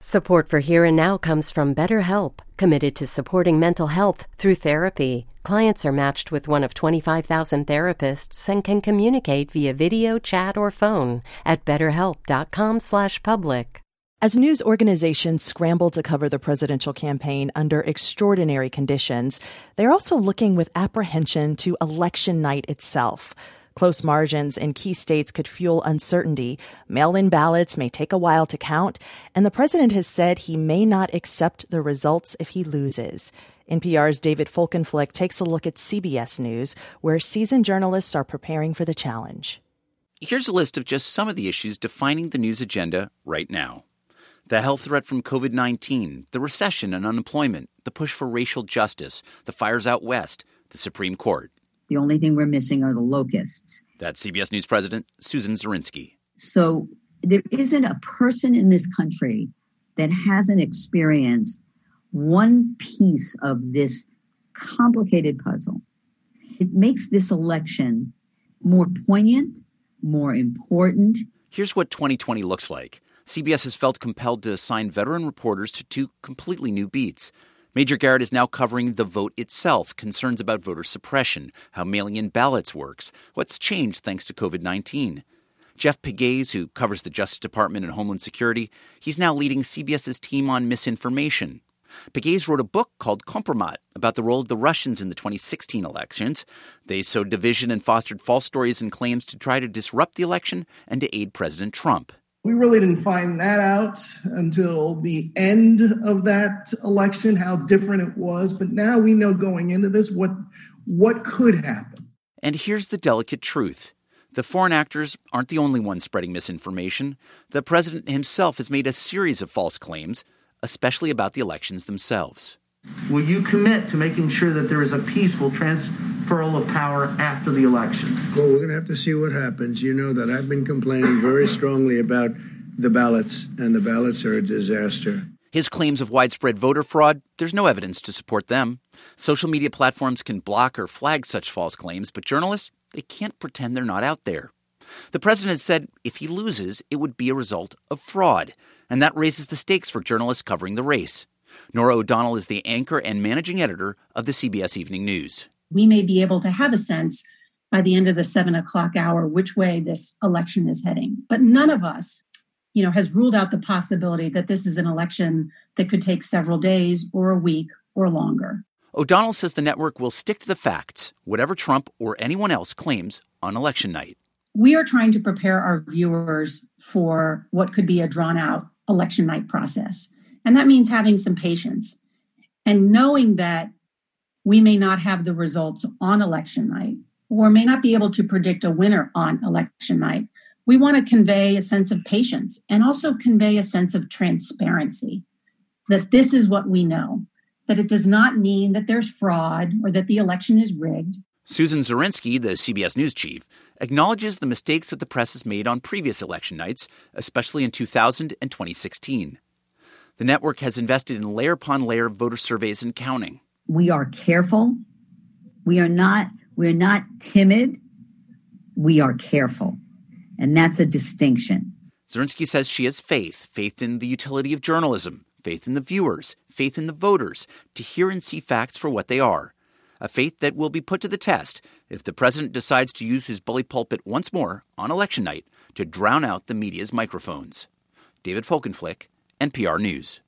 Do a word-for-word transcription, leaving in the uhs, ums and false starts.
Support for Here and Now comes from BetterHelp, committed to supporting mental health through therapy. Clients are matched with one of twenty-five thousand therapists and can communicate via video, chat, or phone at betterhelp.com slash public. As news organizations scramble to cover the presidential campaign under extraordinary conditions, they're also looking with apprehension to election night itself. Close margins in key states could fuel uncertainty. Mail-in ballots may take a while to count, and the president has said he may not accept the results if he loses. N P R's David Folkenflik takes a look at C B S News, where seasoned journalists are preparing for the challenge. Here's a list of just some of the issues defining the news agenda right now. The health threat from covid nineteen, the recession and unemployment, the push for racial justice, the fires out west, the Supreme Court. The only thing we're missing are the locusts. That's C B S News President Susan Zirinsky. So there isn't a person in this country that hasn't experienced one piece of this complicated puzzle. It makes this election more poignant, more important. Here's what twenty twenty looks like. C B S has felt compelled to assign veteran reporters to two completely new beats. Major Garrett is now covering the vote itself, concerns about voter suppression, how mailing in ballots works, what's changed thanks to covid nineteen. Jeff Pegues, who covers the Justice Department and Homeland Security, he's now leading CBS's team on misinformation. Pegues wrote a book called Kompromat about the role of the Russians in the twenty sixteen elections. They sowed division and fostered false stories and claims to try to disrupt the election and to aid President Trump. We really didn't find that out until the end of that election, how different it was. But now we know going into this what what could happen. And here's the delicate truth. The foreign actors aren't the only ones spreading misinformation. The president himself has made a series of false claims, especially about the elections themselves. Will you commit to making sure that there is a peaceful transferal of power after the election? Well, we're going to have to see what happens. You know that I've been complaining very strongly about the ballots, and the ballots are a disaster. His claims of widespread voter fraud, there's no evidence to support them. Social media platforms can block or flag such false claims, but journalists, they can't pretend they're not out there. The president has said if he loses, it would be a result of fraud, and that raises the stakes for journalists covering the race. Norah O'Donnell is the anchor and managing editor of the C B S Evening News. We may be able to have a sense by the end of the seven o'clock hour which way this election is heading. But none of us, you know, has ruled out the possibility that this is an election that could take several days or a week or longer. O'Donnell says the network will stick to the facts, whatever Trump or anyone else claims on election night. We are trying to prepare our viewers for what could be a drawn-out election night process. And that means having some patience and knowing that we may not have the results on election night or may not be able to predict a winner on election night. We want to convey a sense of patience and also convey a sense of transparency, that this is what we know, that it does not mean that there's fraud or that the election is rigged. Susan Zirinsky, the C B S News chief, acknowledges the mistakes that the press has made on previous election nights, especially in two thousand and twenty sixteen. The network has invested in layer upon layer of voter surveys and counting. We are careful. We are not, we're not timid. We are careful. And that's a distinction. Zirinsky says she has faith, faith in the utility of journalism, faith in the viewers, faith in the voters, to hear and see facts for what they are. A faith that will be put to the test if the president decides to use his bully pulpit once more on election night to drown out the media's microphones. David Folkenflik, N P R News.